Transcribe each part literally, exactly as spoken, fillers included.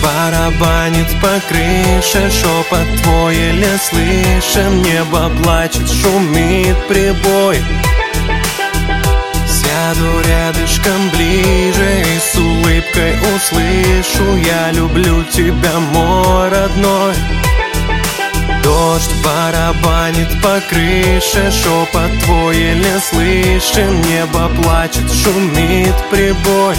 барабанит по крыше, шепот твой еле слышен. Небо плачет, шумит прибой. Сяду рядышком ближе и с улыбкой услышу: я люблю тебя, мой родной. Дождь барабанит по крыше, шепот твой еле слышен. Небо плачет, шумит прибой.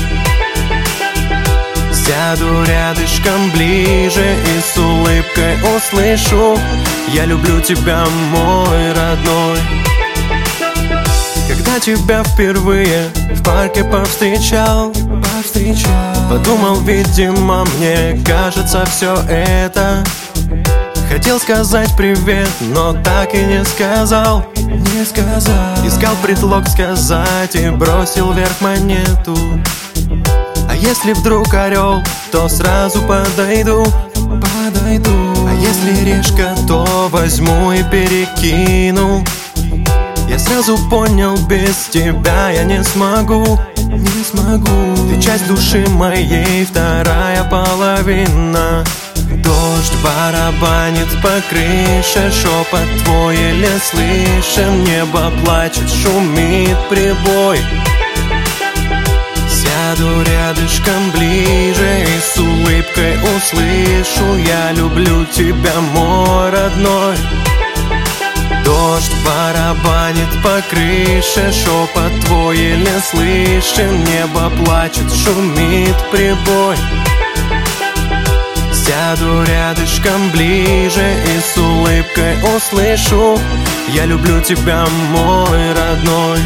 Сяду рядышком ближе и с улыбкой услышу: я люблю тебя, мой родной. Когда тебя впервые в парке повстречал, повстречал, подумал, видимо, мне кажется все это. Хотел сказать привет, но так и не сказал, не сказал. Искал предлог сказать и бросил вверх монету. А если вдруг орел, то сразу подойду, подойду. А если решка, то возьму и перекину. Я сразу понял, без тебя я не смогу, не смогу. Ты часть души моей, вторая половина. Дождь барабанит по крыше, шепот твой еле слышен. Небо плачет, шумит прибой. Сяду рядышком ближе и с улыбкой услышу: я люблю тебя, мой родной. Дождь барабанит по крыше, шепот твой еле слышен. Небо плачет, шумит прибой. Сяду рядышком ближе и с улыбкой услышу: я люблю тебя, мой родной.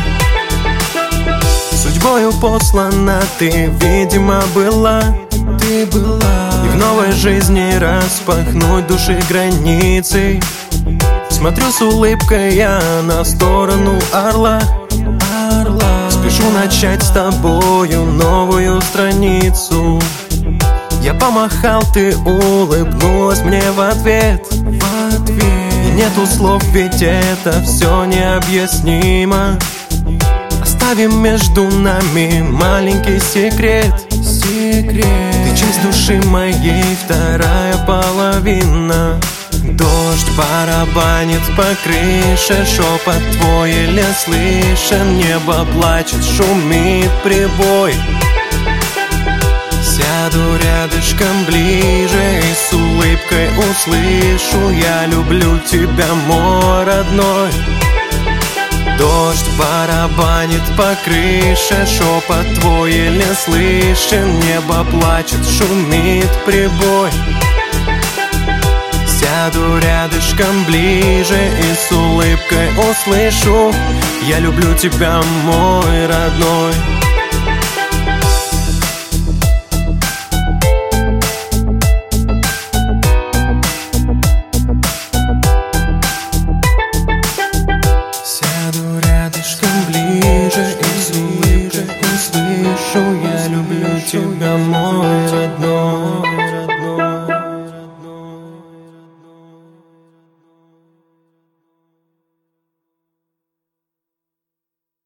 Судьбою послана ты, видимо, была, ты была. И в новой жизни распахнуть души границы. Смотрю с улыбкой я на сторону орла, орла. Спешу начать с тобою новую страницу. Я помахал, ты улыбнулась мне в ответ, в ответ. И нету слов, ведь это все необъяснимо. Оставим между нами маленький секрет, секрет. Ты часть души моей, вторая половина. Дождь барабанит по крыше, шепот твой еле слышен. Небо плачет, шумит прибой. Сяду рядышком ближе и с улыбкой услышу: я люблю тебя, мой родной. Дождь барабанит по крыше, шепот твой еле слышен. Небо плачет, шумит прибой. Сяду рядышком ближе и с улыбкой услышу: я люблю тебя, мой родной. Сяду рядышком ближе